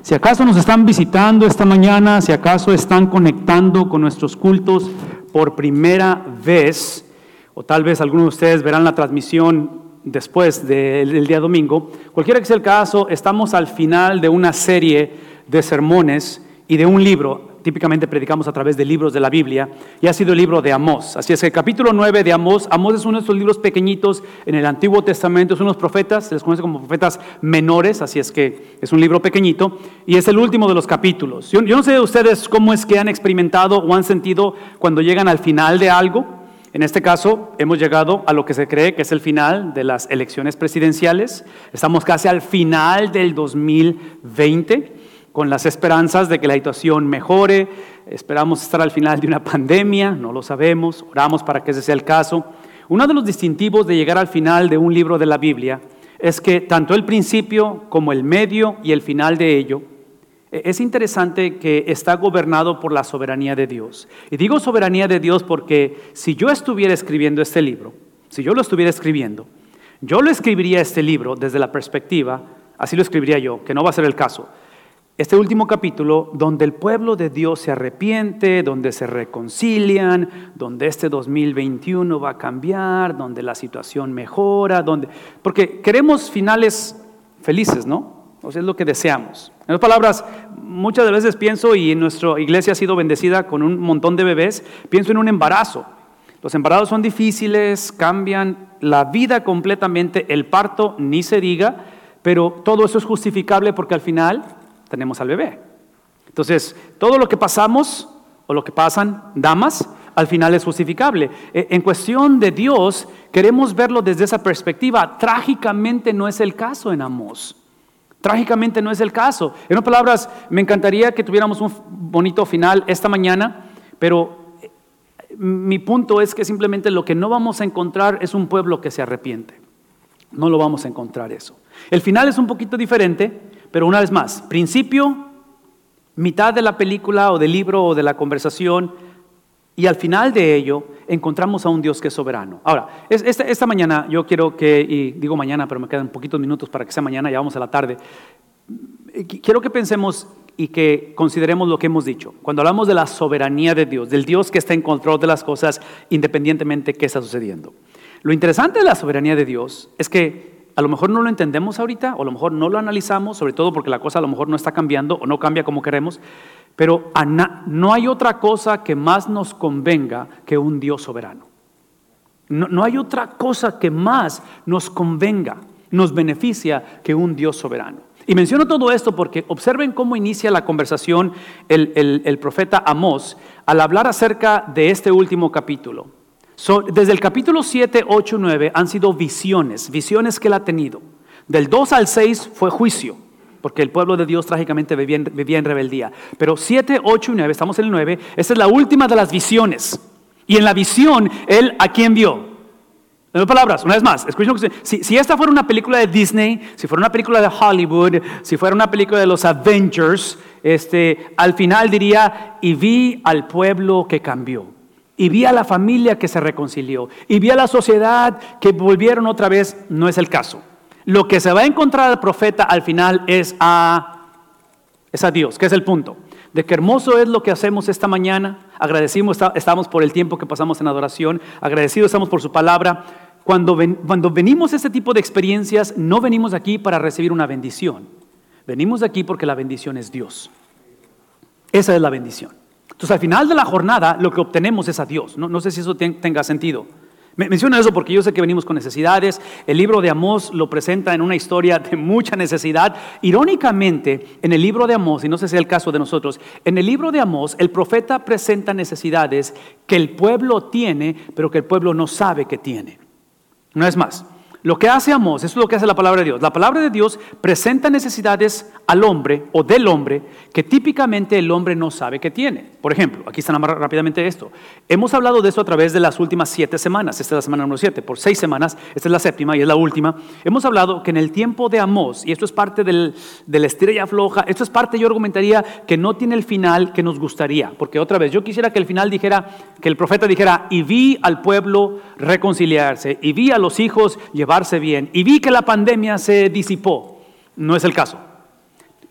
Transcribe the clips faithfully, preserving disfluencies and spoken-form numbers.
Si acaso nos están visitando esta mañana, si acaso están conectando con nuestros cultos por primera vez, o tal vez algunos de ustedes verán la transmisión después del, del día domingo, cualquiera que sea el caso, estamos al final de una serie de sermones y de un libro. Típicamente predicamos a través de libros de la Biblia, y ha sido el libro de Amós. Así es que el capítulo nueve de Amós, Amós es uno de estos libros pequeñitos en el Antiguo Testamento, es uno de los profetas, se les conoce como profetas menores, así es que es un libro pequeñito, y es el último de los capítulos. Yo, yo no sé de ustedes cómo es que han experimentado o han sentido cuando llegan al final de algo. En este caso, hemos llegado a lo que se cree que es el final de las elecciones presidenciales. Estamos casi al final del dos mil veinte. Con las esperanzas de que la situación mejore. Esperamos estar al final de una pandemia, no lo sabemos, oramos para que ese sea el caso. Uno de los distintivos de llegar al final de un libro de la Biblia es que tanto el principio como el medio y el final de ello, es interesante que está gobernado por la soberanía de Dios. Y digo soberanía de Dios porque si yo estuviera escribiendo este libro, si yo lo estuviera escribiendo, yo lo escribiría este libro desde la perspectiva, así lo escribiría yo, que no va a ser el caso. Este último capítulo, donde el pueblo de Dios se arrepiente, donde se reconcilian, donde este dos mil veintiuno va a cambiar, donde la situación mejora, donde, porque queremos finales felices, ¿no? O sea, es lo que deseamos. En otras palabras, muchas veces pienso, y en nuestra iglesia ha sido bendecida con un montón de bebés, pienso en un embarazo. Los embarazos son difíciles, cambian la vida completamente, el parto ni se diga, pero todo eso es justificable porque al final tenemos al bebé. Entonces, todo lo que pasamos o lo que pasan damas, al final es justificable. En cuestión de Dios, queremos verlo desde esa perspectiva. Trágicamente no es el caso en Amós. Trágicamente no es el caso. En otras palabras, me encantaría que tuviéramos un bonito final esta mañana, pero mi punto es que simplemente lo que no vamos a encontrar es un pueblo que se arrepiente. No lo vamos a encontrar eso. El final es un poquito diferente, pero una vez más, principio, mitad de la película o del libro o de la conversación, y al final de ello encontramos a un Dios que es soberano. Ahora, esta, esta mañana yo quiero que, y digo mañana, pero me quedan poquitos minutos para que sea mañana, ya vamos a la tarde. Quiero que pensemos y que consideremos lo que hemos dicho. Cuando hablamos de la soberanía de Dios, del Dios que está en control de las cosas independientemente de qué está sucediendo. Lo interesante de la soberanía de Dios es que a lo mejor no lo entendemos ahorita, o a lo mejor no lo analizamos, sobre todo porque la cosa a lo mejor no está cambiando o no cambia como queremos, pero no hay otra cosa que más nos convenga que un Dios soberano. No, no hay otra cosa que más nos convenga, nos beneficia que un Dios soberano. Y menciono todo esto porque observen cómo inicia la conversación el, el, el profeta Amós al hablar acerca de este último capítulo. So, desde el capítulo siete, ocho, nueve han sido visiones, visiones que él ha tenido. Del dos al seis fue juicio, porque el pueblo de Dios trágicamente vivía en, vivía en rebeldía. Pero siete, ocho y nueve, estamos en el nueve, esta es la última de las visiones. Y en la visión, él ¿a quién vio? En otras palabras, una vez más, escuchen, si, si esta fuera una película de Disney, si fuera una película de Hollywood, si fuera una película de los Avengers, este, al final diría, y vi al pueblo que cambió. Y vi a la familia que se reconcilió. Y vi a la sociedad que volvieron otra vez. No es el caso. Lo que se va a encontrar al profeta al final es a, es a Dios. ¿Qué es el punto? De qué hermoso es lo que hacemos esta mañana. Agradecimos, estamos por el tiempo que pasamos en adoración. Agradecidos estamos por su palabra. Cuando, ven, cuando venimos a este tipo de experiencias, no venimos aquí para recibir una bendición. Venimos aquí porque la bendición es Dios. Esa es la bendición. Entonces, al final de la jornada, lo que obtenemos es a Dios. No, no sé si eso ten, tenga sentido. Me, menciono eso porque yo sé que venimos con necesidades. El libro de Amós lo presenta en una historia de mucha necesidad. Irónicamente, en el libro de Amós, y no sé si es el caso de nosotros, en el libro de Amós, el profeta presenta necesidades que el pueblo tiene, pero que el pueblo no sabe que tiene. Una vez más, lo que hace Amós, eso es lo que hace la palabra de Dios. La palabra de Dios presenta necesidades al hombre o del hombre que típicamente el hombre no sabe que tiene. Por ejemplo, aquí está más rápidamente esto. Hemos hablado de esto a través de las últimas siete semanas. Esta es la semana número siete, por seis semanas. Esta es la séptima y es la última. Hemos hablado que en el tiempo de Amós, y esto es parte del, de la estrella floja, esto es parte, yo argumentaría, que no tiene el final que nos gustaría. Porque otra vez, yo quisiera que el final dijera, que el profeta dijera, y vi al pueblo reconciliarse, y vi a los hijos llevarse bien, y vi que la pandemia se disipó. No es el caso.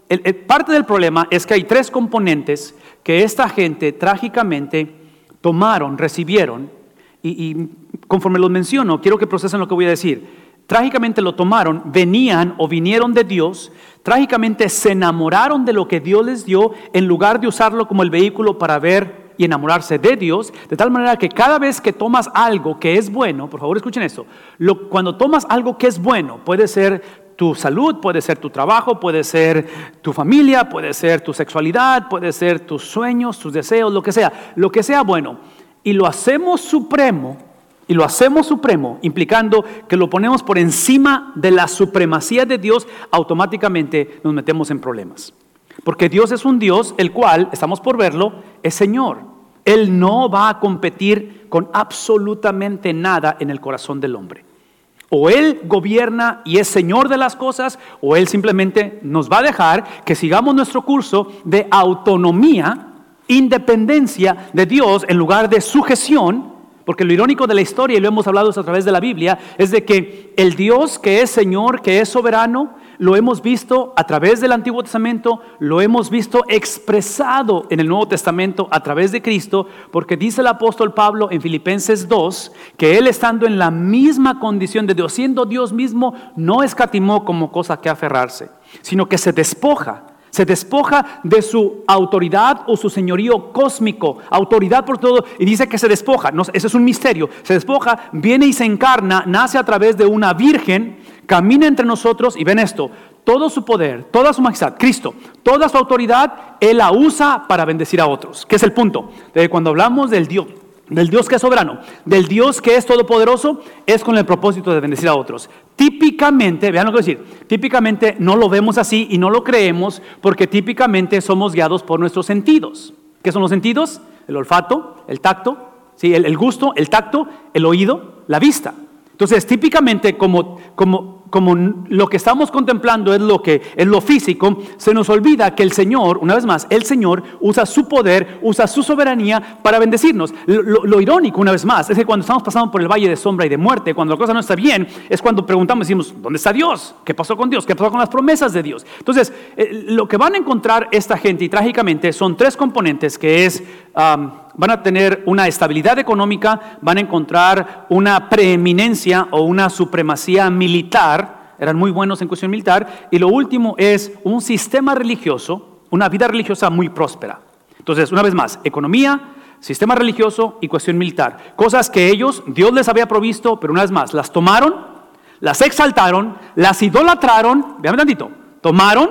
el, el, parte del problema es que hay tres componentes que esta gente trágicamente tomaron, recibieron, y, y conforme los menciono, quiero que procesen lo que voy a decir. Trágicamente lo tomaron, venían o vinieron de Dios, trágicamente se enamoraron de lo que Dios les dio en lugar de usarlo como el vehículo para ver y enamorarse de Dios, de tal manera que cada vez que tomas algo que es bueno, por favor escuchen esto, lo, cuando tomas algo que es bueno, puede ser tu salud, puede ser tu trabajo, puede ser tu familia, puede ser tu sexualidad, puede ser tus sueños, tus deseos, lo que sea, lo que sea bueno, y lo hacemos supremo, y lo hacemos supremo, implicando que lo ponemos por encima de la supremacía de Dios, automáticamente nos metemos en problemas. Porque Dios es un Dios, el cual, estamos por verlo, es Señor. Él no va a competir con absolutamente nada en el corazón del hombre. O Él gobierna y es Señor de las cosas, o Él simplemente nos va a dejar que sigamos nuestro curso de autonomía, independencia de Dios en lugar de sujeción. Porque lo irónico de la historia, y lo hemos hablado a través de la Biblia, es de que el Dios que es Señor, que es soberano, lo hemos visto a través del Antiguo Testamento, lo hemos visto expresado en el Nuevo Testamento a través de Cristo, porque dice el apóstol Pablo en Filipenses dos, que Él estando en la misma condición de Dios, siendo Dios mismo, no escatimó como cosa que aferrarse, sino que se despoja. Se despoja de su autoridad o su señorío cósmico, autoridad por todo, y dice que se despoja. No, ese es un misterio. Se despoja, viene y se encarna, nace a través de una virgen, camina entre nosotros y ven esto, todo su poder, toda su majestad, Cristo, toda su autoridad, Él la usa para bendecir a otros. ¿Qué es el punto? De cuando hablamos del Dios, del Dios que es soberano, del Dios que es todopoderoso, es con el propósito de bendecir a otros. Típicamente, vean lo que voy a decir, típicamente no lo vemos así y no lo creemos porque típicamente somos guiados por nuestros sentidos. ¿Qué son los sentidos? El olfato, el tacto, ¿sí? el, el gusto, el tacto, el oído, la vista. Entonces, típicamente como, como, como lo que estamos contemplando es lo que es lo físico, se nos olvida que el Señor, una vez más, el Señor usa su poder, usa su soberanía para bendecirnos. Lo, lo, lo irónico, una vez más, es que cuando estamos pasando por el valle de sombra y de muerte, cuando la cosa no está bien, es cuando preguntamos, decimos, ¿dónde está Dios? ¿Qué pasó con Dios? ¿Qué pasó con las promesas de Dios? Entonces, eh, lo que van a encontrar esta gente, y trágicamente, son tres componentes, que es... Um, van a tener una estabilidad económica, van a encontrar una preeminencia o una supremacía militar, eran muy buenos en cuestión militar, y lo último es un sistema religioso, una vida religiosa muy próspera. Entonces, una vez más, economía, sistema religioso y cuestión militar. Cosas que ellos, Dios les había provisto, pero una vez más, las tomaron, las exaltaron, las idolatraron, vean tantito, tomaron,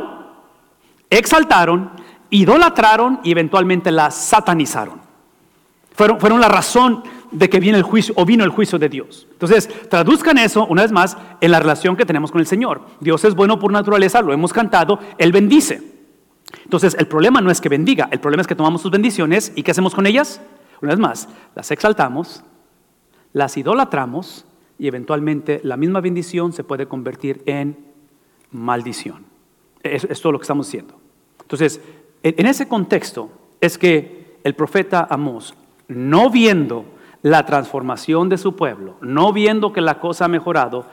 exaltaron, idolatraron y eventualmente las satanizaron. Fueron, fueron la razón de que viene el juicio o vino el juicio de Dios. Entonces, traduzcan eso una vez más en la relación que tenemos con el Señor. Dios es bueno por naturaleza, lo hemos cantado, Él bendice. Entonces, el problema no es que bendiga, el problema es que tomamos sus bendiciones y ¿qué hacemos con ellas? Una vez más, las exaltamos, las idolatramos y eventualmente la misma bendición se puede convertir en maldición. Es, es todo lo que estamos haciendo. Entonces, en, en ese contexto es que el profeta Amós, no viendo la transformación de su pueblo, no viendo que la cosa ha mejorado,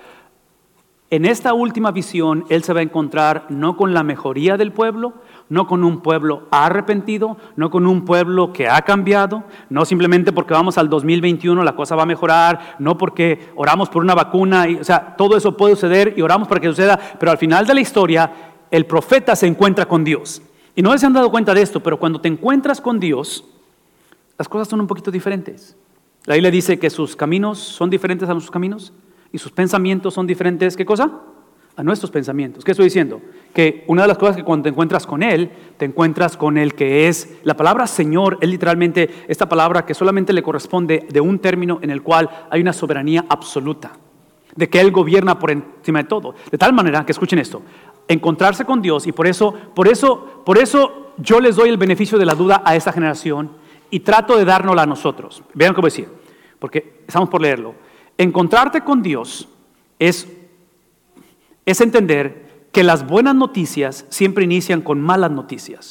en esta última visión él se va a encontrar no con la mejoría del pueblo, no con un pueblo arrepentido, no con un pueblo que ha cambiado, no simplemente porque vamos al dos mil veintiuno la cosa va a mejorar, no porque oramos por una vacuna, y, o sea, todo eso puede suceder y oramos para que suceda, pero al final de la historia el profeta se encuentra con Dios. Y no se han dado cuenta de esto, pero cuando te encuentras con Dios, las cosas son un poquito diferentes. La Biblia dice que sus caminos son diferentes a nuestros caminos y sus pensamientos son diferentes, ¿qué cosa? A nuestros pensamientos. ¿Qué estoy diciendo? Que una de las cosas que cuando te encuentras con Él, te encuentras con el que es, la palabra Señor es literalmente esta palabra que solamente le corresponde de un término en el cual hay una soberanía absoluta, de que Él gobierna por encima de todo. De tal manera que, escuchen esto, encontrarse con Dios, y por eso, por eso, por eso yo les doy el beneficio de la duda a esta generación, y trato de dárnosla a nosotros. Vean cómo decir, porque estamos por leerlo. Encontrarte con Dios es, es entender que las buenas noticias siempre inician con malas noticias.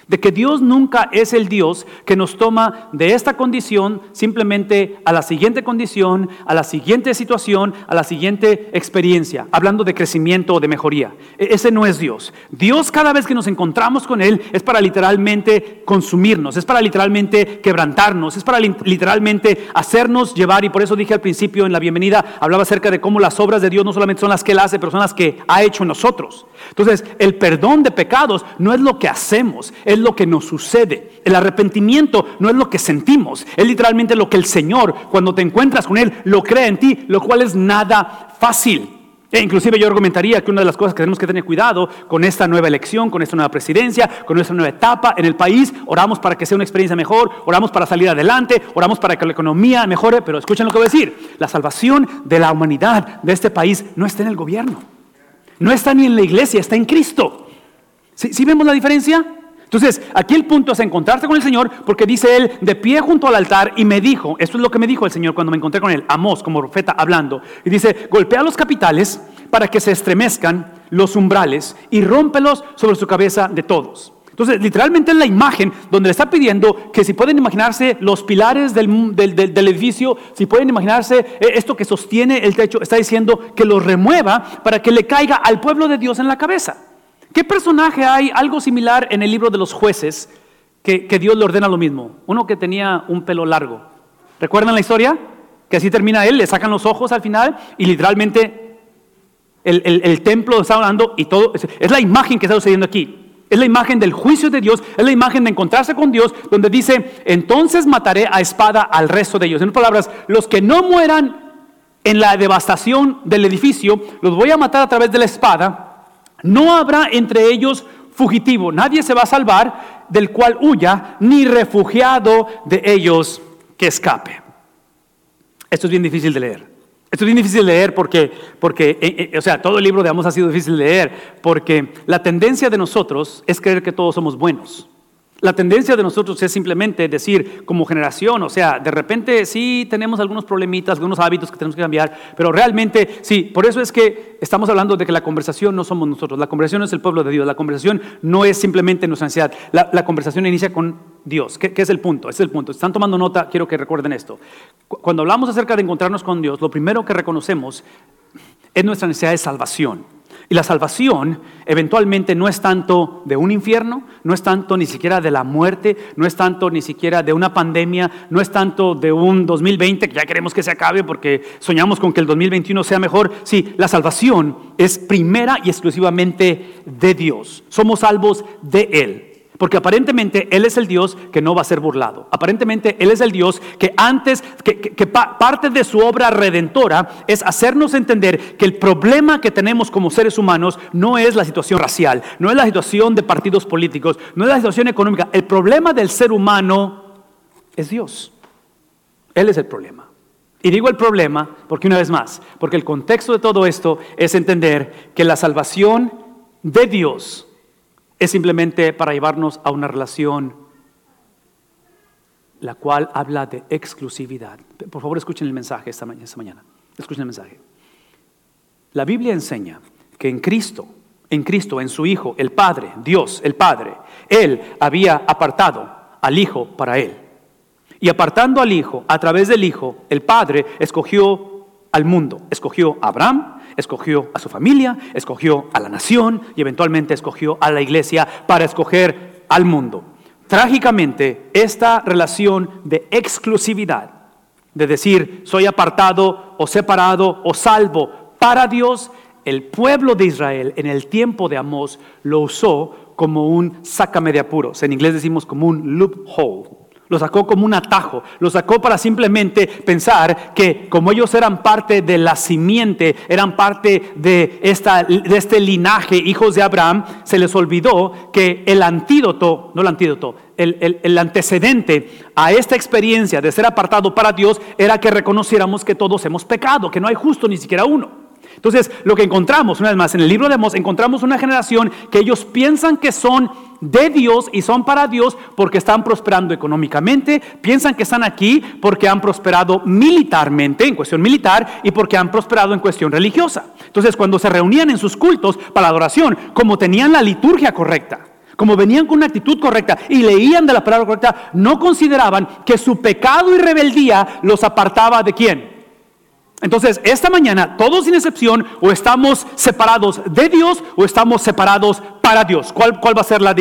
De que Dios nunca es el Dios que nos toma de esta condición simplemente a la siguiente condición, a la siguiente situación, a la siguiente experiencia, hablando de crecimiento o de mejoría. Ese no es Dios. Dios, cada vez que nos encontramos con Él, es para literalmente consumirnos, es para literalmente quebrantarnos, es para literalmente hacernos llevar. Y por eso dije al principio en la bienvenida, hablaba acerca de cómo las obras de Dios no solamente son las que Él hace, pero son las que ha hecho en nosotros. Entonces, el perdón de pecados no es lo que hacemos, es lo que nos sucede. El arrepentimiento no es lo que sentimos, es literalmente lo que el Señor, cuando te encuentras con Él, lo crea en ti, lo cual es nada fácil. E inclusive yo argumentaría que una de las cosas que tenemos que tener cuidado con esta nueva elección, con esta nueva presidencia, con esta nueva etapa en el país, oramos para que sea una experiencia mejor, oramos para salir adelante, oramos para que la economía mejore, pero escuchen lo que voy a decir, la salvación de la humanidad de este país no está en el gobierno, no está ni en la iglesia, está en Cristo. ¿Sí, sí vemos la diferencia? Entonces, aquí el punto es encontrarte con el Señor, porque dice Él, de pie junto al altar, y me dijo, esto es lo que me dijo el Señor cuando me encontré con Él, Amós, como profeta hablando, y dice, golpea los capitales para que se estremezcan los umbrales y rómpelos sobre su cabeza de todos. Entonces, literalmente es la imagen donde le está pidiendo que si pueden imaginarse los pilares del, del, del, del edificio, si pueden imaginarse esto que sostiene el techo, está diciendo que los remueva para que le caiga al pueblo de Dios en la cabeza. ¿Qué personaje hay algo similar en el libro de los jueces que, que Dios le ordena lo mismo? Uno que tenía un pelo largo. ¿Recuerdan la historia? Que así termina él, le sacan los ojos al final y literalmente el, el, el templo está hablando y todo. Es, es la imagen que está sucediendo aquí. Es la imagen del juicio de Dios, es la imagen de encontrarse con Dios, donde dice, entonces mataré a espada al resto de ellos. En otras palabras, los que no mueran en la devastación del edificio, los voy a matar a través de la espada. No habrá entre ellos fugitivo, nadie se va a salvar del cual huya, ni refugiado de ellos que escape. Esto es bien difícil de leer. Esto es bien difícil de leer porque, porque eh, eh, o sea, todo el libro de Amós ha sido difícil de leer, porque la tendencia de nosotros es creer que todos somos buenos. La tendencia de nosotros es simplemente decir como generación, o sea, de repente sí tenemos algunos problemitas, algunos hábitos que tenemos que cambiar, pero realmente sí, por eso es que estamos hablando de que la conversación no somos nosotros, la conversación es el pueblo de Dios, la conversación no es simplemente nuestra ansiedad, la, la conversación inicia con Dios. ¿Qué, ¿Qué es el punto? Ese es el punto. Si están tomando nota, quiero que recuerden esto. Cuando hablamos acerca de encontrarnos con Dios, lo primero que reconocemos es nuestra necesidad de salvación. Y la salvación eventualmente no es tanto de un infierno, no es tanto ni siquiera de la muerte, no es tanto ni siquiera de una pandemia, no es tanto de un dos mil veinte que ya queremos que se acabe porque soñamos con que el dos mil veintiuno sea mejor. Sí, la salvación es primera y exclusivamente de Dios. Somos salvos de Él. Porque aparentemente Él es el Dios que no va a ser burlado. Aparentemente Él es el Dios que antes, que, que, que pa, parte de su obra redentora es hacernos entender que el problema que tenemos como seres humanos no es la situación racial, no es la situación de partidos políticos, no es la situación económica. El problema del ser humano es Dios. Él es el problema. Y digo el problema porque una vez más, porque el contexto de todo esto es entender que la salvación de Dios es simplemente para llevarnos a una relación la cual habla de exclusividad. Por favor, escuchen el mensaje esta mañana. Esta mañana. Escuchen el mensaje. La Biblia enseña que en Cristo, en Cristo, en su Hijo, el Padre, Dios, el Padre, Él había apartado al Hijo para Él. Y apartando al Hijo, a través del Hijo, el Padre escogió al mundo, escogió a Abraham, escogió a su familia, escogió a la nación y eventualmente escogió a la iglesia para escoger al mundo. Trágicamente, esta relación de exclusividad, de decir soy apartado o separado o salvo para Dios, el pueblo de Israel en el tiempo de Amós lo usó como un sácame de apuros. En inglés decimos como un loophole. Lo sacó como un atajo, lo sacó para simplemente pensar que como ellos eran parte de la simiente, eran parte de, esta, de este linaje, hijos de Abraham, se les olvidó que el antídoto, no el antídoto, el, el, el antecedente a esta experiencia de ser apartado para Dios era que reconociéramos que todos hemos pecado, que no hay justo ni siquiera uno. Entonces, lo que encontramos, una vez más, en el libro de Amós, encontramos una generación que ellos piensan que son de Dios y son para Dios porque están prosperando económicamente, piensan que están aquí porque han prosperado militarmente, en cuestión militar, y porque han prosperado en cuestión religiosa. Entonces, cuando se reunían en sus cultos para la adoración, como tenían la liturgia correcta, como venían con una actitud correcta y leían de la palabra correcta, no consideraban que su pecado y rebeldía los apartaba de ¿quién? Entonces, esta mañana, todos sin excepción, o estamos separados de Dios o estamos separados para Dios. ¿Cuál, cuál va a ser la...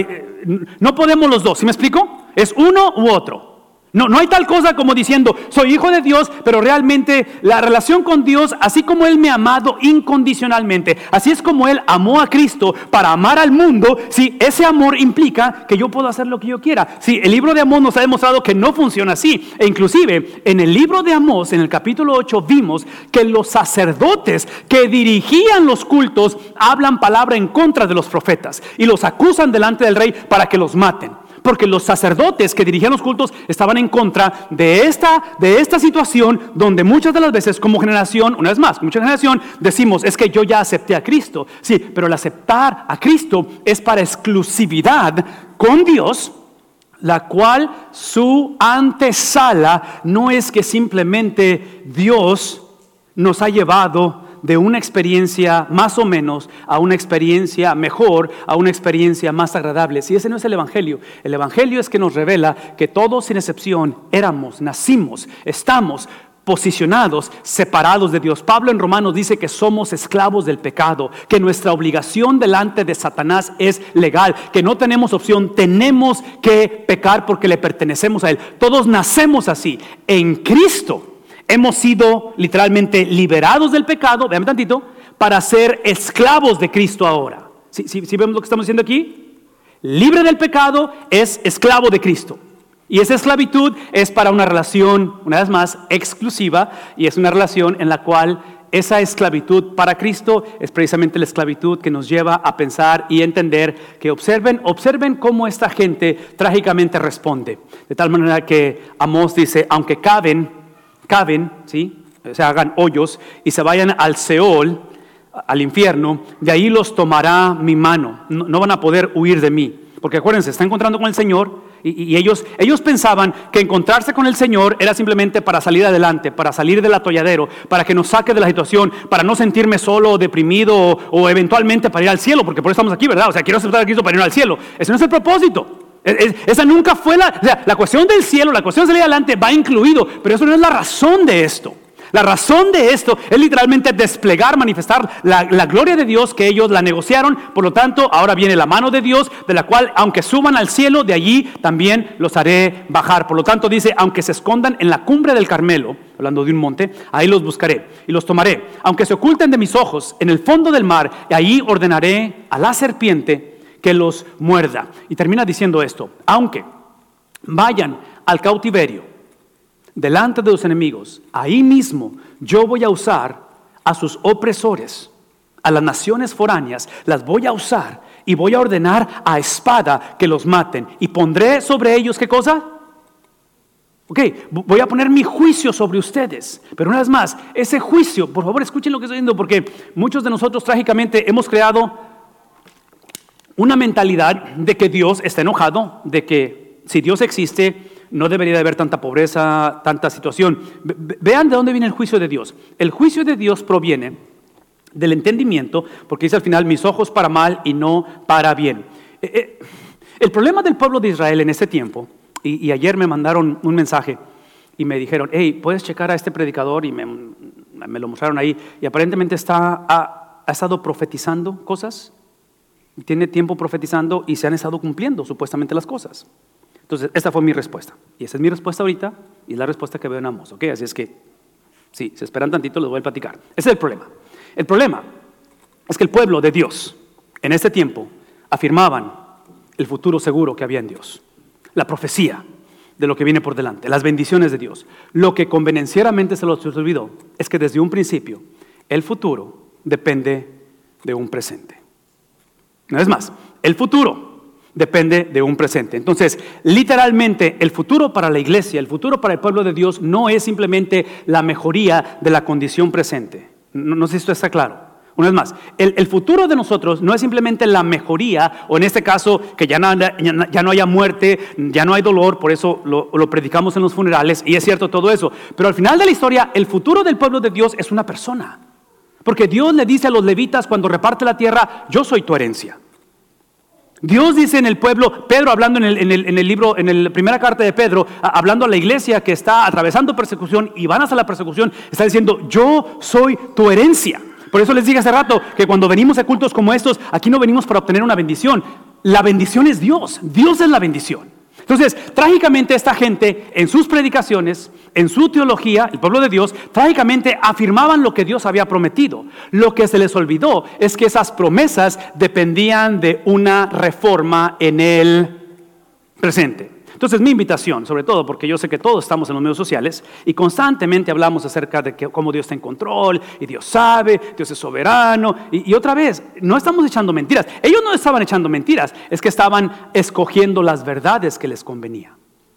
No podemos los dos, ¿sí me explico? Es uno u otro. No, no hay tal cosa como diciendo, soy hijo de Dios, pero realmente la relación con Dios, así como Él me ha amado incondicionalmente, así es como Él amó a Cristo para amar al mundo, si ese amor implica que yo puedo hacer lo que yo quiera. Si el libro de Amós nos ha demostrado que no funciona así, e inclusive en el libro de Amós, en el capítulo ocho, vimos que los sacerdotes que dirigían los cultos hablan palabra en contra de los profetas y los acusan delante del rey para que los maten. Porque los sacerdotes que dirigían los cultos estaban en contra de esta, de esta situación donde muchas de las veces como generación, una vez más, mucha generación, decimos, es que yo ya acepté a Cristo. Sí, pero el aceptar a Cristo es para exclusividad con Dios, la cual su antesala no es que simplemente Dios nos ha llevado de una experiencia más o menos a una experiencia mejor, a una experiencia más agradable. Si ese no es el Evangelio, el Evangelio es que nos revela que todos sin excepción éramos, nacimos, estamos posicionados, separados de Dios. Pablo en Romanos dice que somos esclavos del pecado, que nuestra obligación delante de Satanás es legal, que no tenemos opción, tenemos que pecar porque le pertenecemos a Él. Todos nacemos así. En Cristo hemos sido literalmente liberados del pecado, vean tantito, para ser esclavos de Cristo ahora. ¿Sí, sí, sí vemos lo que estamos diciendo aquí? Libre del pecado es esclavo de Cristo. Y esa esclavitud es para una relación, una vez más, exclusiva, y es una relación en la cual esa esclavitud para Cristo es precisamente la esclavitud que nos lleva a pensar y entender que observen, observen cómo esta gente trágicamente responde. De tal manera que Amós dice, aunque caben, caben, ¿sí? O sea, hagan hoyos y se vayan al Seol, al infierno, de ahí los tomará mi mano. No, no van a poder huir de mí. Porque acuérdense, se está encontrando con el Señor y, y ellos, ellos pensaban que encontrarse con el Señor era simplemente para salir adelante, para salir del atolladero, para que nos saque de la situación, para no sentirme solo o deprimido o, o eventualmente para ir al cielo, porque por eso estamos aquí, ¿verdad? O sea, quiero aceptar a Cristo para ir al cielo. Ese no es el propósito. Esa nunca fue la, o sea, la cuestión del cielo, la cuestión de salir adelante va incluido, pero eso no es la razón de esto. La razón de esto es literalmente desplegar, manifestar la, la gloria de Dios que ellos la negociaron. Por lo tanto, ahora viene la mano de Dios, de la cual, aunque suban al cielo, de allí también los haré bajar. Por lo tanto, dice, aunque se escondan en la cumbre del Carmelo, hablando de un monte, ahí los buscaré y los tomaré. Aunque se oculten de mis ojos en el fondo del mar, ahí ordenaré a la serpiente que los muerda. Y termina diciendo esto, aunque vayan al cautiverio delante de los enemigos, ahí mismo yo voy a usar a sus opresores, a las naciones foráneas, las voy a usar y voy a ordenar a espada que los maten y pondré sobre ellos, ¿qué cosa? Ok, voy a poner mi juicio sobre ustedes, pero una vez más, ese juicio, por favor escuchen lo que estoy diciendo, porque muchos de nosotros trágicamente hemos creado una mentalidad de que Dios está enojado, de que si Dios existe no debería de haber tanta pobreza, tanta situación. Vean de dónde viene el juicio de Dios. El juicio de Dios proviene del entendimiento, porque dice al final, mis ojos para mal y no para bien. El problema del pueblo de Israel en ese tiempo, y, y ayer me mandaron un mensaje y me dijeron, hey, ¿puedes checar a este predicador? Y me, me lo mostraron ahí, y aparentemente está, ha, ha estado profetizando cosas. Tiene tiempo profetizando y se han estado cumpliendo supuestamente las cosas. Entonces, esta fue mi respuesta. Y esa es mi respuesta ahorita y es la respuesta que veo en Amós. ¿Ok? Así es que, sí, se esperan tantito, les voy a platicar. Ese es el problema. El problema es que el pueblo de Dios, en este tiempo, afirmaban el futuro seguro que había en Dios. La profecía de lo que viene por delante, las bendiciones de Dios. Lo que convenencieramente se los olvidó es que desde un principio, el futuro depende de un presente. No es más, el futuro depende de un presente. Entonces, literalmente, el futuro para la iglesia, el futuro para el pueblo de Dios no es simplemente la mejoría de la condición presente. No, no sé si esto está claro. Una vez más, el, el futuro de nosotros no es simplemente la mejoría, o en este caso, que ya no, ya, ya no haya muerte, ya no hay dolor, por eso lo, lo predicamos en los funerales, y es cierto todo eso. Pero al final de la historia, el futuro del pueblo de Dios es una persona. Porque Dios le dice a los levitas cuando reparte la tierra, yo soy tu herencia. Dios dice en el pueblo, Pedro hablando en el, en el, en el libro, en la primera carta de Pedro, hablando a la iglesia que está atravesando persecución y van hacia la persecución, está diciendo, yo soy tu herencia. Por eso les dije hace rato que cuando venimos a cultos como estos, aquí no venimos para obtener una bendición. La bendición es Dios, Dios es la bendición. Entonces, trágicamente esta gente en sus predicaciones, en su teología, el pueblo de Dios, trágicamente afirmaban lo que Dios había prometido. Lo que se les olvidó es que esas promesas dependían de una reforma en el presente. Entonces, mi invitación, sobre todo porque yo sé que todos estamos en los medios sociales y constantemente hablamos acerca de que, cómo Dios está en control y Dios sabe, Dios es soberano. Y, y otra vez, no estamos echando mentiras. Ellos no estaban echando mentiras, es que estaban escogiendo las verdades que les convenía.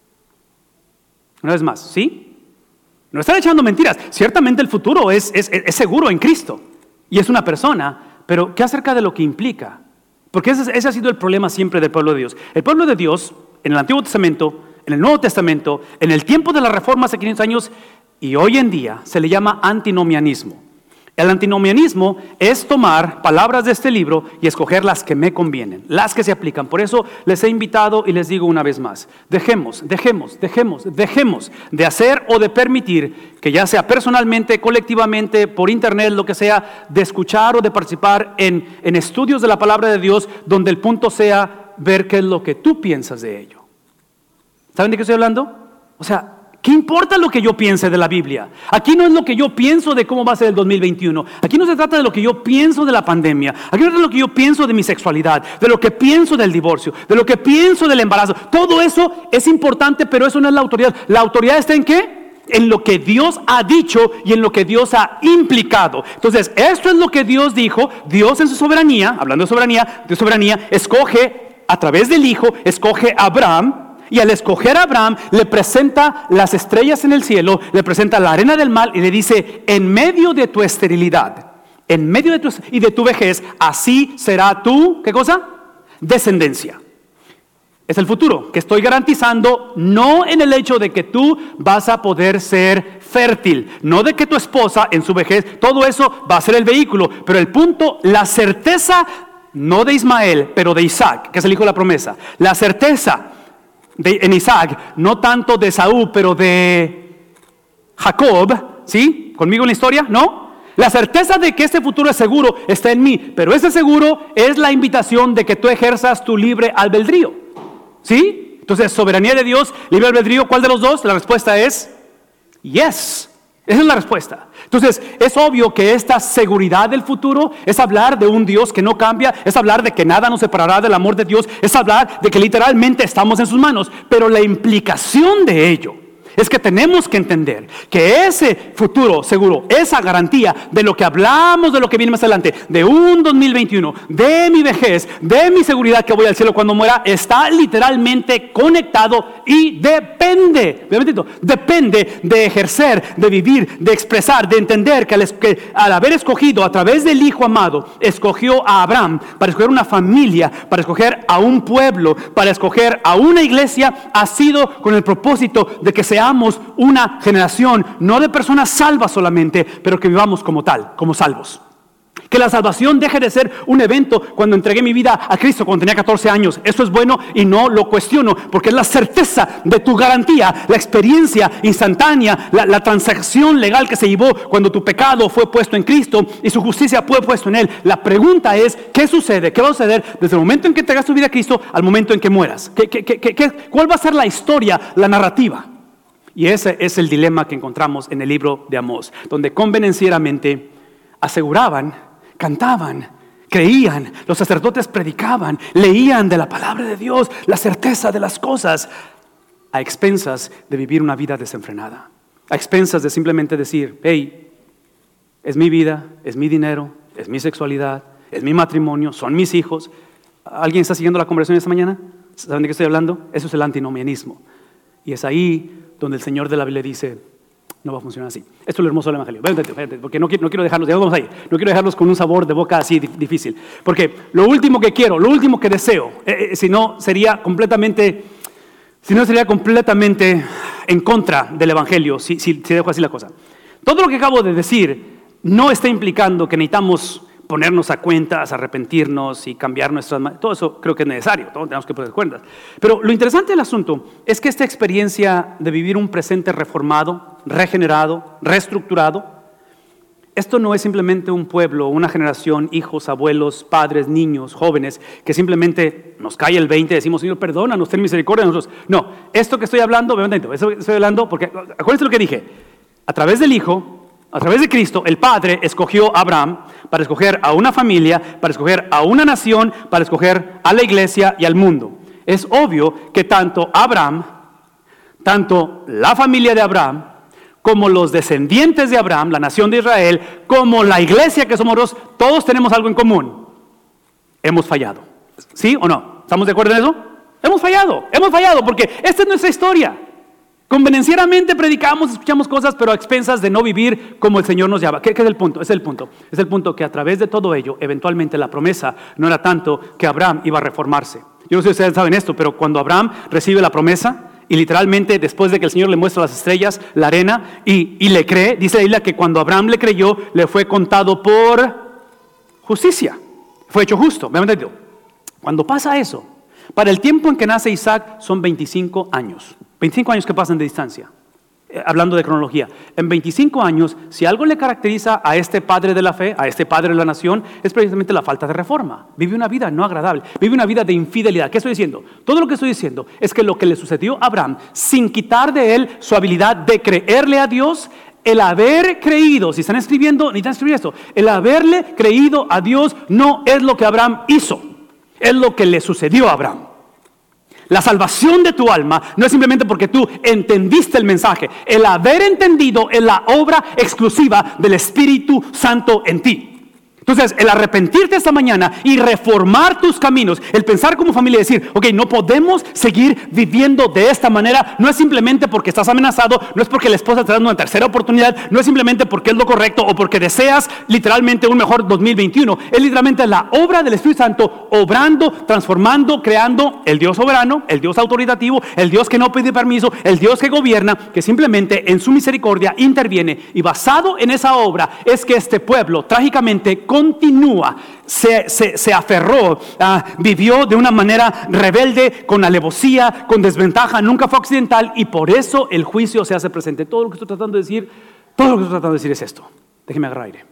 Una vez más, ¿sí? No están echando mentiras. Ciertamente el futuro es, es, es seguro en Cristo y es una persona, pero ¿qué acerca de lo que implica? Porque ese, ese ha sido el problema siempre del pueblo de Dios. El pueblo de Dios, en el Antiguo Testamento, en el Nuevo Testamento, en el tiempo de la Reforma hace quinientos años y hoy en día se le llama antinomianismo. El antinomianismo es tomar palabras de este libro y escoger las que me convienen, las que se aplican. Por eso les he invitado y les digo una vez más, dejemos, dejemos, dejemos, dejemos de hacer o de permitir que ya sea personalmente, colectivamente, por internet, lo que sea, de escuchar o de participar en, en estudios de la palabra de Dios donde el punto sea ver qué es lo que tú piensas de ello. ¿Saben de qué estoy hablando? O sea, ¿qué importa lo que yo piense de la Biblia? Aquí no es lo que yo pienso de cómo va a ser el dos mil veintiuno. Aquí no se trata de lo que yo pienso de la pandemia. Aquí no es de lo que yo pienso de mi sexualidad, de lo que pienso del divorcio, de lo que pienso del embarazo. Todo eso es importante, pero eso no es la autoridad. ¿La autoridad está en qué? En lo que Dios ha dicho y en lo que Dios ha implicado. Entonces, esto es lo que Dios dijo. Dios en su soberanía, hablando de soberanía, de soberanía, escoge a través del Hijo, escoge a Abraham. Y al escoger a Abraham, le presenta las estrellas en el cielo, le presenta la arena del mar y le dice, en medio de tu esterilidad, en medio de tu, y de tu vejez, así será tu, ¿qué cosa? Descendencia. Es el futuro que estoy garantizando, no en el hecho de que tú vas a poder ser fértil, no de que tu esposa en su vejez, todo eso va a ser el vehículo, pero el punto, la certeza, no de Ismael, pero de Isaac, que es el hijo de la promesa, la certeza De, en Isaac, no tanto de Esaú, pero de Jacob, ¿sí? ¿Conmigo en la historia? ¿No? La certeza de que este futuro es seguro está en mí, pero ese seguro es la invitación de que tú ejerzas tu libre albedrío, ¿sí? Entonces, soberanía de Dios, libre albedrío, ¿cuál de los dos? La respuesta es yes. Esa es la respuesta. Entonces, es obvio que esta seguridad del futuro es hablar de un Dios que no cambia, es hablar de que nada nos separará del amor de Dios, es hablar de que literalmente estamos en sus manos, pero la implicación de ello es que tenemos que entender que ese futuro seguro, esa garantía de lo que hablamos, de lo que viene más adelante, de un dos mil veintiuno, de mi vejez, de mi seguridad que voy al cielo cuando muera, está literalmente conectado y depende, depende de ejercer, de vivir, de expresar, de entender que al, que al haber escogido a través del Hijo amado, escogió a Abraham para escoger una familia, para escoger a un pueblo, para escoger a una iglesia, ha sido con el propósito de que sea una generación no de personas salvas solamente, pero que vivamos como tal, como salvos. Que la salvación deje de ser un evento cuando entregué mi vida a Cristo cuando tenía catorce años. Eso es bueno y no lo cuestiono, porque es la certeza de tu garantía, la experiencia instantánea, la, la transacción legal que se llevó cuando tu pecado fue puesto en Cristo y su justicia fue puesto en Él. La pregunta es, ¿qué sucede? ¿Qué va a suceder desde el momento en que entregas tu vida a Cristo al momento en que mueras? ¿Qué, qué, qué, qué, ¿Cuál va a ser la historia, la narrativa? Y ese es el dilema que encontramos en el libro de Amós, donde convenencieramente aseguraban, cantaban, creían, los sacerdotes predicaban, leían de la palabra de Dios, la certeza de las cosas, a expensas de vivir una vida desenfrenada, a expensas de simplemente decir, hey, es mi vida, es mi dinero, es mi sexualidad, es mi matrimonio, son mis hijos. ¿Alguien está siguiendo la conversación esta mañana? ¿Saben de qué estoy hablando? Eso es el antinomianismo. Y es ahí donde el Señor de la Biblia dice, no va a funcionar así. Esto es lo hermoso del Evangelio. Véanse, véanse, porque no quiero, no quiero dejarlos, ya vamos ahí, no quiero dejarlos con un sabor de boca así difícil. Porque lo último que quiero, lo último que deseo, eh, eh, si no sería completamente, si no sería completamente en contra del Evangelio, si, si, si dejo así la cosa. Todo lo que acabo de decir no está implicando que necesitamos ponernos a cuentas, arrepentirnos y cambiar nuestras maneras. Todo eso creo que es necesario, todos tenemos que poner cuentas. Pero lo interesante del asunto es que esta experiencia de vivir un presente reformado, regenerado, reestructurado, esto no es simplemente un pueblo, una generación, hijos, abuelos, padres, niños, jóvenes, que simplemente nos cae el veinte y decimos, Señor, perdónanos, ten misericordia de nosotros. No, esto que estoy hablando, vean atento, esto que estoy hablando, porque acuérdense lo que dije, a través del Hijo, a través de Cristo, el Padre escogió a Abraham para escoger a una familia, para escoger a una nación, para escoger a la iglesia y al mundo. Es obvio que tanto Abraham, tanto la familia de Abraham, como los descendientes de Abraham, la nación de Israel, como la iglesia que somos nosotros, todos tenemos algo en común. Hemos fallado. ¿Sí o no? ¿Estamos de acuerdo en eso? Hemos fallado, hemos fallado, porque esta es nuestra historia. Convenencieramente predicamos, escuchamos cosas, pero a expensas de no vivir como el Señor nos llama. ¿Qué, qué es el punto? Es el punto. Es el punto que a través de todo ello, eventualmente la promesa no era tanto que Abraham iba a reformarse. Yo no sé si ustedes saben esto, pero cuando Abraham recibe la promesa, y literalmente después de que el Señor le muestra las estrellas, la arena, y, y le cree, dice la Biblia que cuando Abraham le creyó, le fue contado por justicia. Fue hecho justo. ¿Me han entendido? Cuando pasa eso, para el tiempo en que nace Isaac son veinticinco años. veinticinco años que pasan de distancia. Eh, hablando de cronología. En veinticinco años, si algo le caracteriza a este padre de la fe, a este padre de la nación, es precisamente la falta de reforma. Vive una vida no agradable. Vive una vida de infidelidad. ¿Qué estoy diciendo? Todo lo que estoy diciendo es que lo que le sucedió a Abraham, sin quitar de él su habilidad de creerle a Dios, el haber creído, si están escribiendo, necesitan escribir esto, el haberle creído a Dios no es lo que Abraham hizo, es lo que le sucedió a Abraham. La salvación de tu alma no es simplemente porque tú entendiste el mensaje. El haber entendido es la obra exclusiva del Espíritu Santo en ti. Entonces, el arrepentirte esta mañana y reformar tus caminos, el pensar como familia y decir, ok, no podemos seguir viviendo de esta manera, no es simplemente porque estás amenazado, no es porque la esposa te da una tercera oportunidad, no es simplemente porque es lo correcto o porque deseas literalmente un mejor dos mil veintiuno, es literalmente la obra del Espíritu Santo obrando, transformando, creando el Dios soberano, el Dios autoritativo, el Dios que no pide permiso, el Dios que gobierna, que simplemente en su misericordia interviene, y basado en esa obra es que este pueblo trágicamente continúa, se, se, se aferró, uh, vivió de una manera rebelde, con alevosía, con desventaja, nunca fue occidental, y por eso el juicio se hace presente. Todo lo que estoy tratando de decir, todo lo que estoy tratando de decir es esto. Déjeme agarrar aire.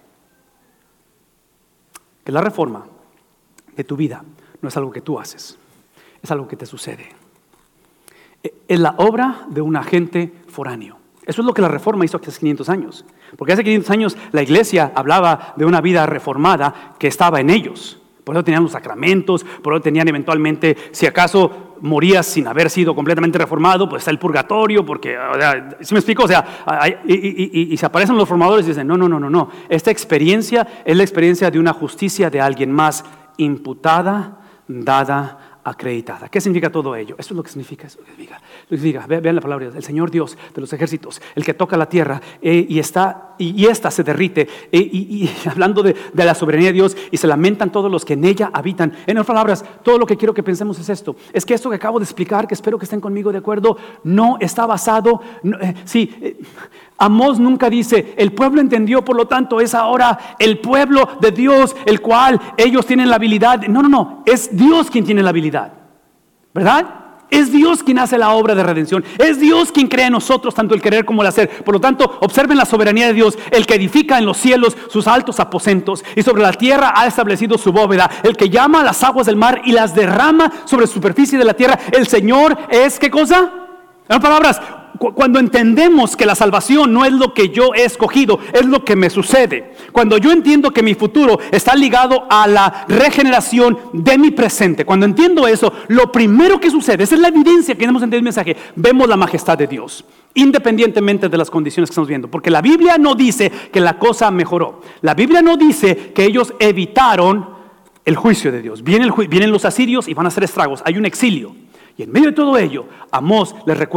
Que la reforma de tu vida no es algo que tú haces, es algo que te sucede. Es la obra de un agente foráneo. Eso es lo que la reforma hizo hace quinientos años. Porque hace quinientos años la iglesia hablaba de una vida reformada que estaba en ellos. Por eso tenían los sacramentos, por eso tenían eventualmente, si acaso morías sin haber sido completamente reformado, pues está el purgatorio, porque, o sea, ¿sí me explico? O sea, hay, y, y, y, y se aparecen los reformadores y dicen, no, no, no, no, no. Esta experiencia es la experiencia de una justicia de alguien más imputada, dada, acreditada. ¿Qué significa todo ello? Eso es lo que significa. Eso significa, lo que significa. Vean la palabra, el Señor Dios de los ejércitos, el que toca la tierra eh, y está y, y esta se derrite. Eh, y, y hablando de, de la soberanía de Dios, y se lamentan todos los que en ella habitan. En otras palabras, todo lo que quiero que pensemos es esto: es que esto que acabo de explicar, que espero que estén conmigo de acuerdo, no está basado. No, eh, sí. Eh, Amós nunca dice, el pueblo entendió, por lo tanto es ahora el pueblo de Dios, el cual ellos tienen la habilidad. No, no, no, es Dios quien tiene la habilidad, ¿verdad? Es Dios quien hace la obra de redención. Es Dios quien crea en nosotros tanto el querer como el hacer. Por lo tanto, observen la soberanía de Dios, el que edifica en los cielos sus altos aposentos y sobre la tierra ha establecido su bóveda, el que llama a las aguas del mar y las derrama sobre la superficie de la tierra. El Señor es, ¿qué cosa? En otras palabras, cuando entendemos que la salvación no es lo que yo he escogido, es lo que me sucede. Cuando yo entiendo que mi futuro está ligado a la regeneración de mi presente, cuando entiendo eso, lo primero que sucede, esa es la evidencia que tenemos en el mensaje, vemos la majestad de Dios, independientemente de las condiciones que estamos viendo. Porque la Biblia no dice que la cosa mejoró. La Biblia no dice que ellos evitaron el juicio de Dios. Vienen, el vienen los asirios y van a hacer estragos. Hay un exilio. Y en medio de todo ello, Amós les recuerda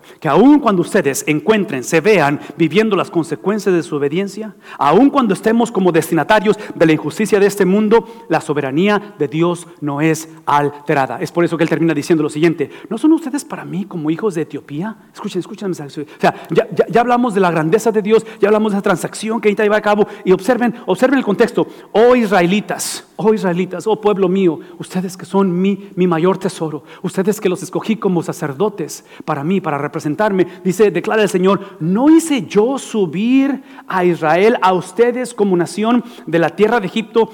que aun cuando ustedes encuentren, se vean viviendo las consecuencias de su obediencia, aun cuando estemos como destinatarios de la injusticia de este mundo, la soberanía de Dios no es alterada. Es por eso que él termina diciendo lo siguiente: ¿no son ustedes para mí como hijos de Etiopía? Escuchen, escuchen el mensaje. O sea, ya, ya, ya hablamos de la grandeza de Dios, ya hablamos de esa transacción que ahorita lleva a cabo, y observen, observen el contexto. Oh israelitas, oh israelitas, oh pueblo mío, ustedes que son mi, mi mayor tesoro, ustedes que los escogí como sacerdotes para mí, para representarme, dice, declara el Señor: ¿no hice yo subir a Israel, a ustedes como nación de la tierra de Egipto,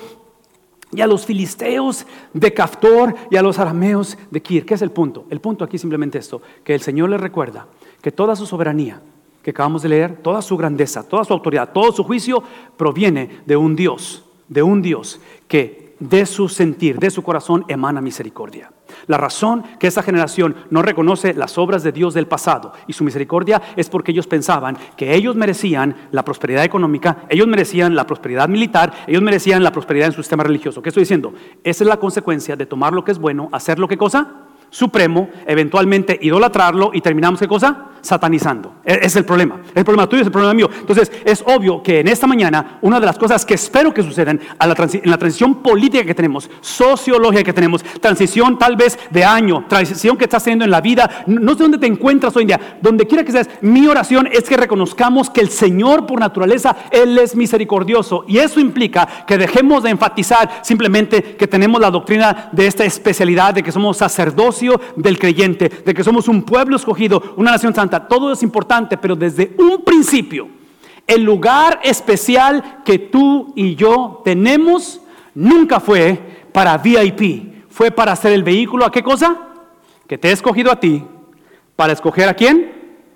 y a los filisteos de Caftor y a los arameos de Kir? ¿Qué es el punto? El punto aquí es simplemente esto, que el Señor les recuerda que toda su soberanía que acabamos de leer, toda su grandeza, toda su autoridad, todo su juicio proviene de un Dios, de un Dios que de su sentir, de su corazón emana misericordia. La razón que esta generación no reconoce las obras de Dios del pasado y su misericordia es porque ellos pensaban que ellos merecían la prosperidad económica, ellos merecían la prosperidad militar, ellos merecían la prosperidad en su sistema religioso. ¿Qué estoy diciendo? Esa es la consecuencia de tomar lo que es bueno, hacer lo que cosa supremo, eventualmente idolatrarlo y terminamos ¿qué cosa? Satanizando. Es el problema. El problema tuyo es el problema mío. Entonces es obvio que en esta mañana una de las cosas que espero que sucedan a la transi- en la transición política que tenemos, sociológica que tenemos, transición tal vez de año, transición que estás teniendo en la vida, no sé dónde te encuentras hoy en día, donde quiera que seas, mi oración es que reconozcamos que el Señor por naturaleza, Él es misericordioso, y eso implica que dejemos de enfatizar simplemente que tenemos la doctrina de esta especialidad de que somos sacerdocio del creyente, de que somos un pueblo escogido, una nación santa. Todo es importante, pero desde un principio el lugar especial que tú y yo tenemos nunca fue para V I P, fue para ser el vehículo. ¿A qué cosa? Que te he escogido a ti para escoger ¿a quién?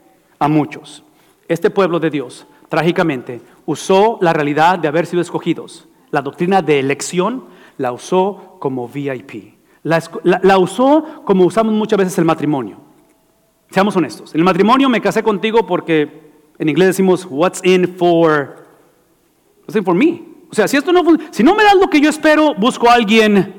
A muchos. Este pueblo de Dios trágicamente usó la realidad de haber sido escogidos, la doctrina de elección la usó como V I P. La, la, la usó como usamos muchas veces el matrimonio. Seamos honestos. En el matrimonio me casé contigo porque en inglés decimos what's in for, what's in for me. O sea, si esto no, si no me das lo que yo espero, busco a alguien,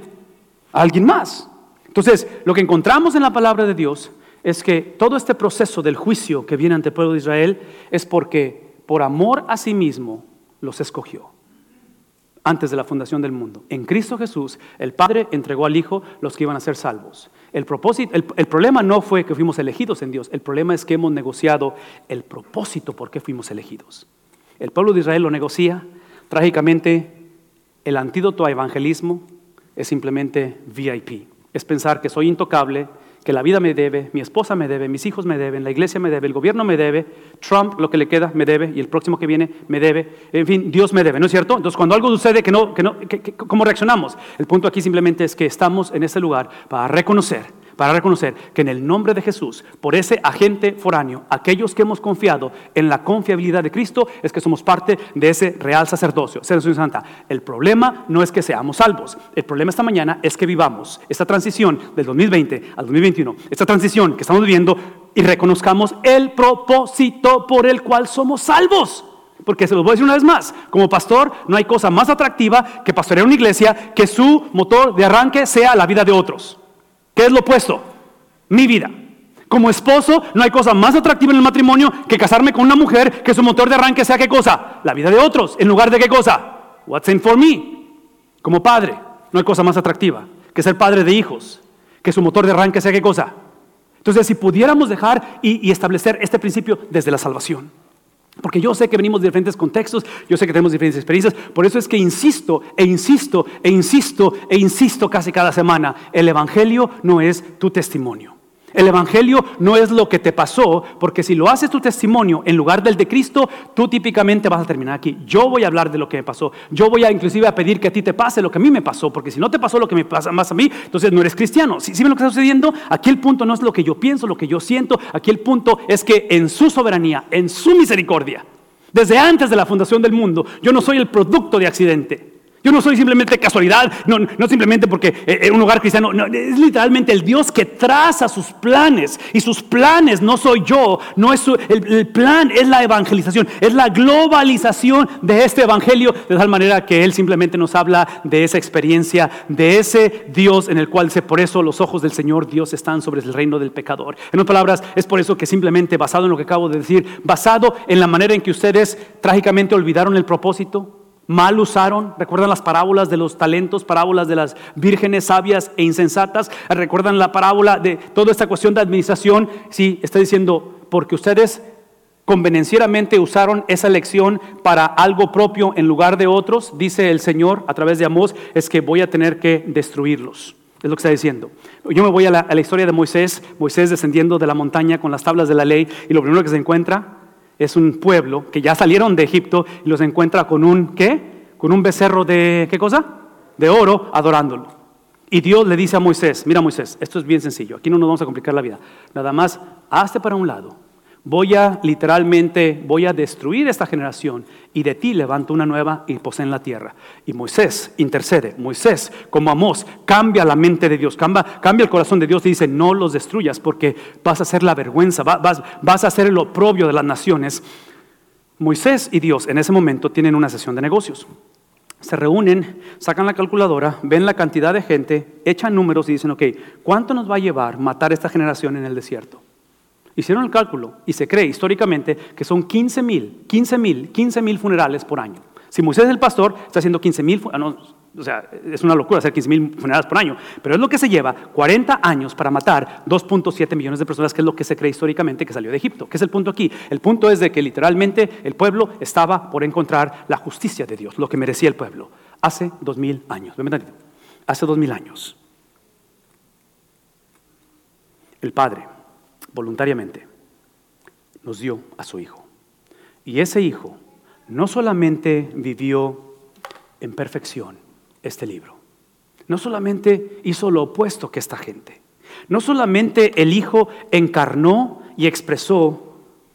a alguien más. Entonces, lo que encontramos en la palabra de Dios es que todo este proceso del juicio que viene ante el pueblo de Israel es porque por amor a sí mismo los escogió. Antes de la fundación del mundo, en Cristo Jesús, el Padre entregó al Hijo los que iban a ser salvos. El, propósito, el, el problema no fue que fuimos elegidos en Dios, el problema es que hemos negociado el propósito por qué fuimos elegidos. El pueblo de Israel lo negocia. Trágicamente, el antídoto a evangelismo es simplemente V I P. Es pensar que soy intocable, que la vida me debe, mi esposa me debe, mis hijos me deben, la iglesia me debe, el gobierno me debe, Trump, lo que le queda, me debe, y el próximo que viene me debe, en fin, Dios me debe, ¿no es cierto? Entonces, cuando algo sucede, que no, que no, que, que, ¿cómo reaccionamos? El punto aquí simplemente es que estamos en este lugar para reconocer, para reconocer que en el nombre de Jesús, por ese agente foráneo, aquellos que hemos confiado en la confiabilidad de Cristo, es que somos parte de ese real sacerdocio, Señor Santa. El problema no es que seamos salvos, el problema esta mañana es que vivamos esta transición del dos mil veinte al dos mil veintiuno, esta transición que estamos viviendo y reconozcamos el propósito por el cual somos salvos. Porque se los voy a decir una vez más, como pastor no hay cosa más atractiva que pastorear una iglesia que su motor de arranque sea la vida de otros. ¿Qué es lo opuesto? Mi vida. Como esposo, no hay cosa más atractiva en el matrimonio que casarme con una mujer que su motor de arranque sea ¿qué cosa? La vida de otros, en lugar de ¿qué cosa? What's in for me. Como padre, no hay cosa más atractiva que ser padre de hijos, que su motor de arranque sea ¿qué cosa? Entonces, si pudiéramos dejar y, y establecer este principio desde la salvación. Porque yo sé que venimos de diferentes contextos, yo sé que tenemos diferentes experiencias, por eso es que insisto, e insisto, e insisto, e insisto casi cada semana, el Evangelio no es tu testimonio. El Evangelio no es lo que te pasó, porque si lo haces tu testimonio en lugar del de Cristo, tú típicamente vas a terminar aquí. Yo voy a hablar de lo que me pasó, yo voy a inclusive a pedir que a ti te pase lo que a mí me pasó, porque si no te pasó lo que me pasa más a mí, entonces no eres cristiano. ¿Sí, sí ven lo que está sucediendo? Aquí el punto no es lo que yo pienso, lo que yo siento, aquí el punto es que en su soberanía, en su misericordia, desde antes de la fundación del mundo, yo no soy el producto de accidente. Yo no soy simplemente casualidad, no, no simplemente porque es un hogar cristiano, no, es literalmente el Dios que traza sus planes, y sus planes no soy yo, no es su, el, el plan es la evangelización, es la globalización de este evangelio, de tal manera que Él simplemente nos habla de esa experiencia, de ese Dios en el cual dice, por eso los ojos del Señor Dios están sobre el reino del pecador. En otras palabras, es por eso que simplemente basado en lo que acabo de decir, basado en la manera en que ustedes trágicamente olvidaron el propósito, mal usaron, recuerdan las parábolas de los talentos, parábolas de las vírgenes sabias e insensatas, recuerdan la parábola de toda esta cuestión de administración. Sí, está diciendo, porque ustedes convenencieramente usaron esa lección para algo propio en lugar de otros, dice el Señor a través de Amós, es que voy a tener que destruirlos. Es lo que está diciendo. Yo me voy a la, a la historia de Moisés, Moisés descendiendo de la montaña con las tablas de la ley, y lo primero que se encuentra es un pueblo que ya salieron de Egipto y los encuentra con un, ¿qué? Con un becerro de, ¿qué cosa? De oro, adorándolo. Y Dios le dice a Moisés, mira Moisés, esto es bien sencillo, aquí no nos vamos a complicar la vida. Nada más, hazte para un lado. Voy a, literalmente, voy a destruir esta generación y de ti levanto una nueva y posee en la tierra. Y Moisés intercede, Moisés, como Amós, cambia la mente de Dios, cambia, cambia el corazón de Dios y dice, no los destruyas porque vas a ser la vergüenza, vas, vas a ser el oprobio de las naciones. Moisés y Dios en ese momento tienen una sesión de negocios. Se reúnen, sacan la calculadora, ven la cantidad de gente, echan números y dicen, ok, ¿cuánto nos va a llevar matar esta generación en el desierto? Hicieron el cálculo y se cree históricamente que son quince mil, quince mil, quince mil funerales por año. Si Moisés es el pastor, está haciendo quince mil, no, o sea, es una locura hacer quince mil funerales por año, pero es lo que se lleva cuarenta años para matar dos punto siete millones de personas, que es lo que se cree históricamente que salió de Egipto. ¿Qué es el punto aquí? El punto es de que literalmente el pueblo estaba por encontrar la justicia de Dios, lo que merecía el pueblo, hace dos mil años. Hace dos mil años. El Padre voluntariamente nos dio a su Hijo. Y ese Hijo no solamente vivió en perfección este libro, no solamente hizo lo opuesto que esta gente, no solamente el Hijo encarnó y expresó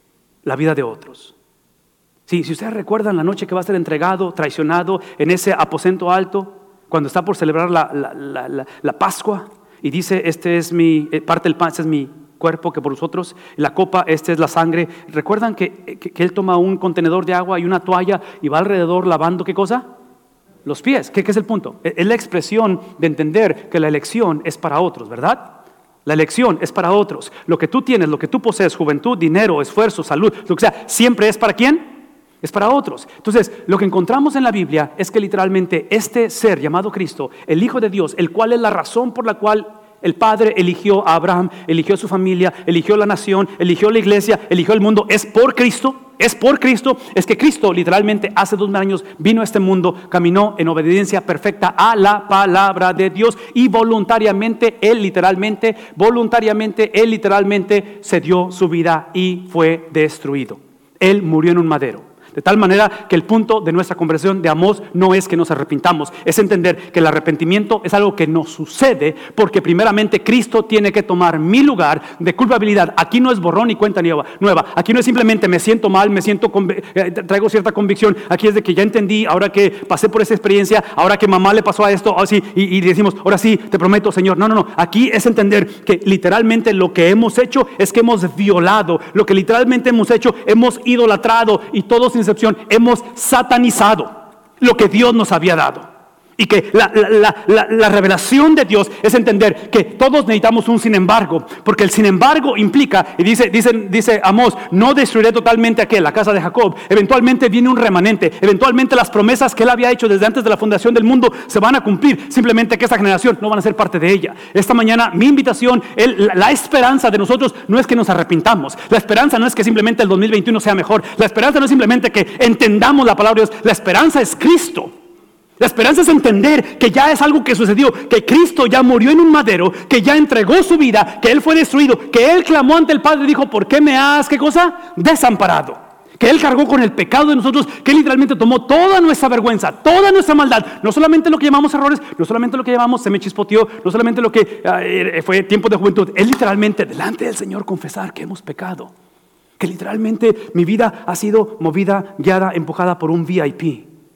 la vida de otros. Sí, si ustedes recuerdan la noche que va a ser entregado, traicionado en ese aposento alto, cuando está por celebrar la, la, la, la, la Pascua, y dice, este es mi, parte del pan, este es mi cuerpo que por vosotros, la copa, esta es la sangre. ¿Recuerdan que, que, que él toma un contenedor de agua y una toalla y va alrededor lavando qué cosa? Los pies. ¿Qué, qué es el punto? Es la expresión de entender que la elección es para otros, ¿verdad? La elección es para otros. Lo que tú tienes, lo que tú posees, juventud, dinero, esfuerzo, salud, lo que sea, siempre es para ¿quién? Es para otros. Entonces, lo que encontramos en la Biblia es que literalmente este ser llamado Cristo, el Hijo de Dios, el cual es la razón por la cual el Padre eligió a Abraham, eligió a su familia, eligió la nación, eligió la iglesia, eligió el mundo, es por Cristo, es por Cristo, es que Cristo literalmente hace dos mil años vino a este mundo, caminó en obediencia perfecta a la palabra de Dios y voluntariamente, Él literalmente, voluntariamente, Él literalmente se dio su vida y fue destruido. Él murió en un madero. De tal manera que el punto de nuestra conversación de Amós no es que nos arrepintamos, es entender que el arrepentimiento es algo que nos sucede porque primeramente Cristo tiene que tomar mi lugar de culpabilidad. Aquí no es borrón y cuenta nueva, aquí no es simplemente me siento mal, me siento eh, traigo cierta convicción, aquí es de que ya entendí, ahora que pasé por esa experiencia, ahora que mamá le pasó a esto, así, y, y decimos, ahora sí, te prometo Señor, no, no, no, aquí es entender que literalmente lo que hemos hecho es que hemos violado, lo que literalmente hemos hecho, hemos idolatrado y todos sin excepción, hemos satanizado lo que Dios nos había dado. Y que la, la, la, la revelación de Dios es entender que todos necesitamos un sin embargo, porque el sin embargo implica, y dice, dice, dice Amós, no destruiré totalmente aquel, la casa de Jacob. Eventualmente viene un remanente, eventualmente las promesas que él había hecho desde antes de la fundación del mundo se van a cumplir, simplemente que esta generación no van a ser parte de ella. Esta mañana mi invitación, el, la, la esperanza de nosotros no es que nos arrepintamos, la esperanza no es que simplemente el dos mil veintiuno sea mejor, la esperanza no es simplemente que entendamos la palabra de Dios, la esperanza es Cristo. La esperanza es entender que ya es algo que sucedió, que Cristo ya murió en un madero, que ya entregó su vida, que Él fue destruido, que Él clamó ante el Padre y dijo, ¿por qué me has, qué cosa? Desamparado. Que Él cargó con el pecado de nosotros, que Él literalmente tomó toda nuestra vergüenza, toda nuestra maldad, no solamente lo que llamamos errores, no solamente lo que llamamos se me chispoteó, no solamente lo que uh, fue tiempo de juventud, es literalmente delante del Señor confesar que hemos pecado, que literalmente mi vida ha sido movida, guiada, empujada por un V I P.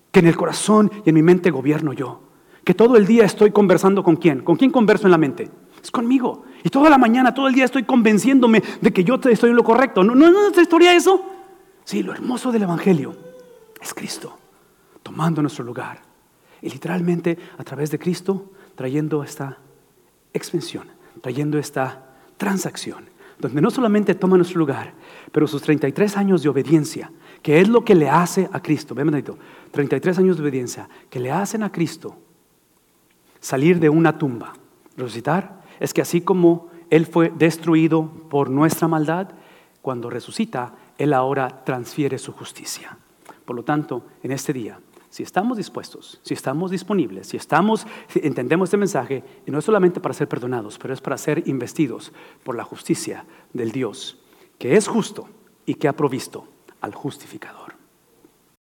que en el corazón y en mi mente gobierno yo. Que todo el día estoy conversando con quién. ¿Con quién converso en la mente? Es conmigo. Y toda la mañana, todo el día estoy convenciéndome de que yo estoy en lo correcto. ¿No, no es nuestra historia eso? Sí, lo hermoso del Evangelio es Cristo tomando nuestro lugar. Y literalmente a través de Cristo trayendo esta expansión, trayendo esta transacción, donde no solamente toma nuestro lugar, pero sus treinta y tres años de obediencia, que es lo que le hace a Cristo, ven bendito, treinta y tres años de obediencia, que le hacen a Cristo salir de una tumba, resucitar, es que así como Él fue destruido por nuestra maldad, cuando resucita, Él ahora transfiere su justicia. Por lo tanto, en este día, si estamos dispuestos, si estamos disponibles, si estamos, si entendemos este mensaje, y no es solamente para ser perdonados, pero es para ser investidos por la justicia del Dios, que es justo y que ha provisto al justificador.